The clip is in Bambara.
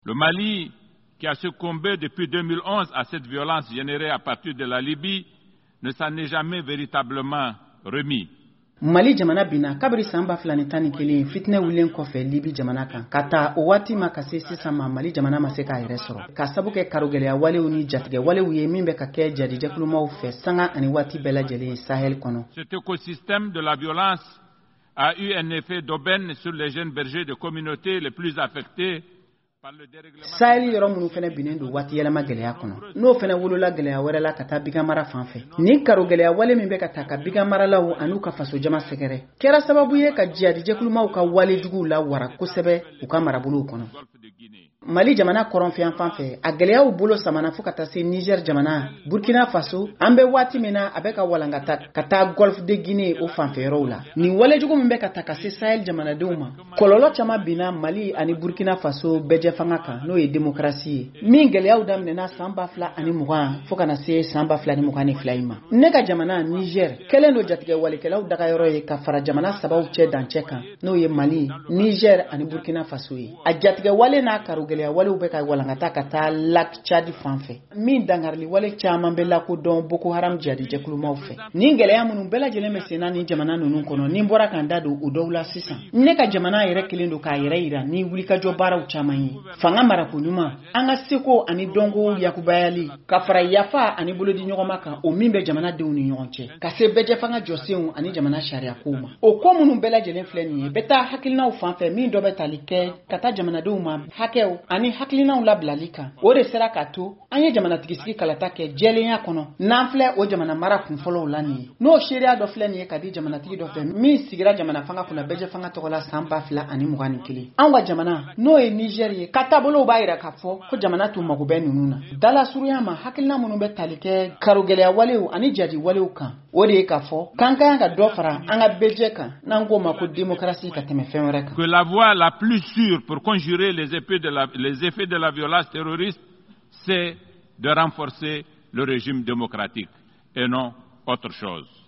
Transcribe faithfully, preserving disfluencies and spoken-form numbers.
Le Mali, qui a succombé depuis deux mille onze à cette violence générée à partir de la Libye, ne s'en est jamais véritablement remis. Mali jamana bina kabiri samba fulani tani kelen fitne wulen kɔfɛ Libi jamana kan ka taa o waati ma ka se sisan ma Mali jamana ma se k'a yɛrɛ sɔrɔ ka sabu kɛ karogɛlɛya walew ni jatigɛ walew ye min bɛ ka kɛ jadijɛkulumaw fɛ sanga ani waati bɛɛ lajɛlen Sahel kɔnɔ. Cet écosystème de la violence a eu un effet d'aubaine sur les jeunes bergers de communautés les plus affectés. Sahel yɔrɔ minnu fɛnɛ binnen don waati yɛlɛma gɛlɛya kɔnɔ n'o fɛnɛ wolola gɛlɛya wɛrɛ la ka taa bigamara fan fɛ ni karo gɛlɛya wale min bɛ ka taa ka bigamaralaw an'u ka faso jama sɛgɛrɛ kɛra sababu ye ka jihadijɛkulumaw ka wale juguw la wara kosɛbɛ u ka marabolow kɔnɔ. Mali jamana kɔrɔnfɛn fan fɛ a gɛlɛyaw bolo samana fo ka taa se Niger jamana Burkina Faso an bɛ waati min na a bɛ ka walankata ka taa Golfe de Guinée o fanfɛ yɔrɔw la nin wale jugu min bɛ ka taa ka se Sahel jamanadenw ma kɔlɔlɔ caman binna Mali ani Burkina Faso bɛjɛ fanga kan n'o ye démocratie ye min gɛlɛyaw daminɛna san ba fila ani mugan fo kana se san ba fila ani mugan ni fila ma ne ka jamana Niger kɛlen do jatigɛ walekɛlaw dagayɔrɔ ye ka fara jamana sabaw cɛ dancɛ kan n'o ye Mali Niger ani Burkina Faso ye a jatigɛ wale n'a karo gɛlɛya walew bɛ ka walankata ka taa lac Tchad fan fɛ min dangarili wale caman bɛ lakodɔn Boko Haram jihadijɛkulumaw fɛ nin gɛlɛya minnu bɛɛ lajɛlen bɛ senna ni jamana ninnu kɔnɔ ni bɔra kan da don o dɔw la sisan ne ka jamana yɛrɛ kelen do k'a yɛrɛ yira ni wulikajɔ baaraw caman ye fanga marako ɲuman an ka seko ani dɔnko yakubayali ka fara yafa ani bolodi ɲɔgɔnma kan o min bɛ jamanadenw ni ɲɔgɔn cɛ ka se bɛjɛ fanga jɔsenw ani jamana sariya kow ma o ko minnu bɛɛ lajɛlen filɛ nin ye bɛ taa hakilinaw fan fɛ min dɔ bɛ tali kɛ ka taa jamanadenw ma hakɛw ani hakilinaw labilali kan o de sera ka to an ye jamanatigisi kalata kɛ jɛlenya kɔnɔ n'an filɛ o jamana mara kunfɔlɔw la nin ye n'o seereya dɔ filɛ nin ye ka di jamanatigi dɔ fɛ min sigira jamana fanga kunna bɛjɛ fanga tɔgɔ la san ba fila ani mugan ni kelen an ka jamana n'o ye Niger ye ka taabolow b'a yira k'a fɔ ko jamana tun mago bɛ ninnu na dala surunya ma hakilina minnu bɛ tali kɛ karogɛlɛya walew ani jadi walew kan o de ye k'a fɔ k'an ka ka dɔ fara an ka bɛjɛ kan n'an k'o ma ko démocratie ka tɛmɛ fɛn wɛrɛ kan. Que la voie la plus sûre pour conjurer les effets de la, les effets de la violence terroriste, c'est de renforcer le régime démocratique et non autre chose.